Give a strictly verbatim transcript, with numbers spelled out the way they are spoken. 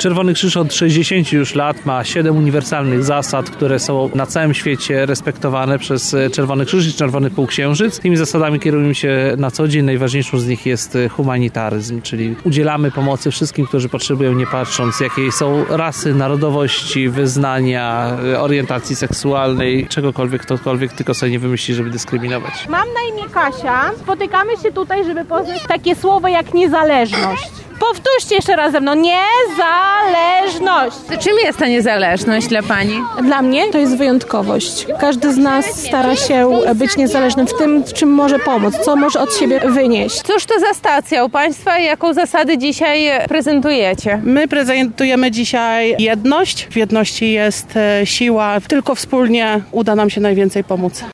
Czerwony Krzyż od sześćdziesięciu już lat ma siedem uniwersalnych zasad, które są na całym świecie respektowane przez Czerwony Krzyż i Czerwony Półksiężyc. Tymi zasadami kierujemy się na co dzień. Najważniejszą z nich jest humanitaryzm, czyli udzielamy pomocy wszystkim, którzy potrzebują, nie patrząc jakiej są rasy, narodowości, wyznania, orientacji seksualnej, czegokolwiek, ktokolwiek tylko sobie nie wymyśli, żeby dyskryminować. Mam na imię Kasia. Spotykamy się tutaj, żeby poznać takie słowo jak niezależność. Powtórzcie jeszcze raz ze mną. Niezależność. Czym jest ta niezależność dla Pani? Dla mnie to jest wyjątkowość. Każdy z nas stara się być niezależnym w tym, w czym może pomóc, co może od siebie wynieść. Cóż to za stacja u Państwa i jaką zasady dzisiaj prezentujecie? My prezentujemy dzisiaj jedność. W jedności jest siła. Tylko wspólnie uda nam się najwięcej pomóc.